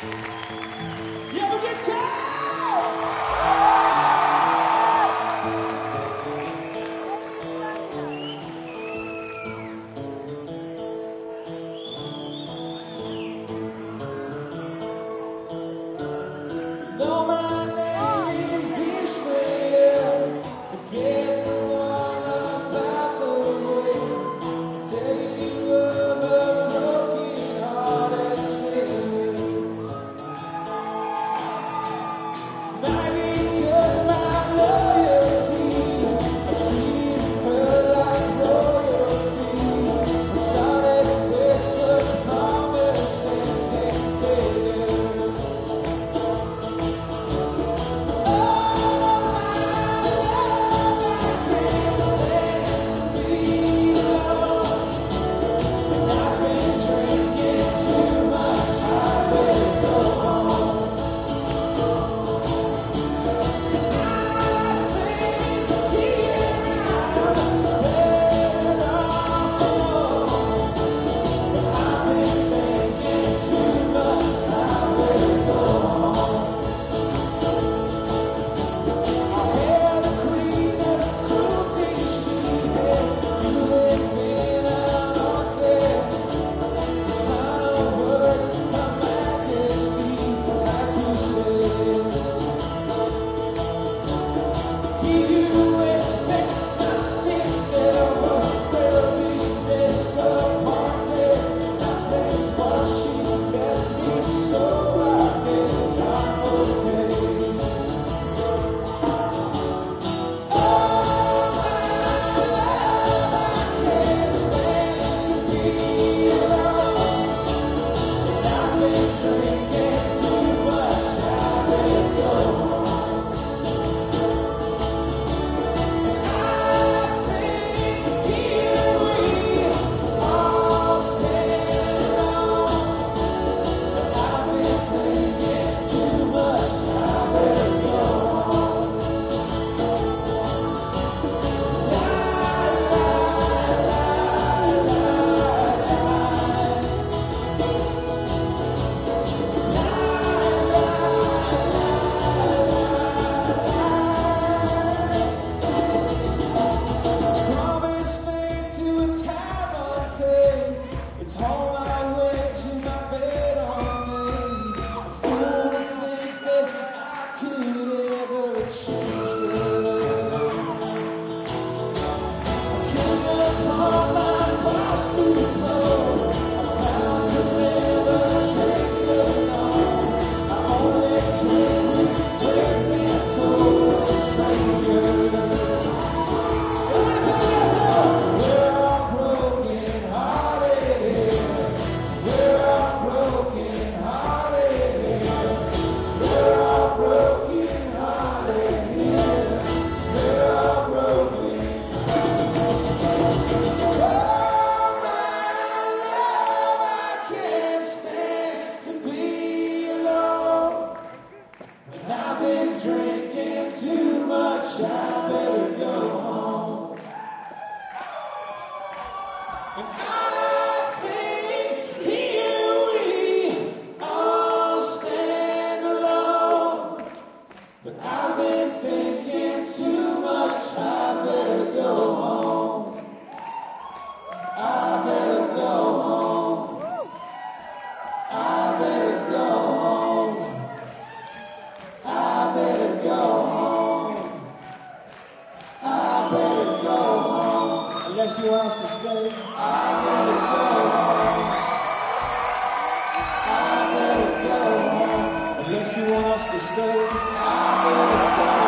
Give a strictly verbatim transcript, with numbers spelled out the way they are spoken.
You ever get tired? No, my name is Ishmael. Forget the one about the way. Tell you of a broken hearted sinner. Maggie took my loyalty. I treated her like royalty. I started with such promises and failure. It's home I went to my bed on me. A fool to think that I could ever change to love. I came upon my prostitute. I found to never drink alone. I only drink with friends and total strangers. Drinking too much, I better go home. And I think here we all stand alone. But I've been thinking too much, I better go home. I better go home. I better go home. I better go home. I better go home. Unless you want us to stay, I better go home. I better go home. Unless you want us to stay, I better go home.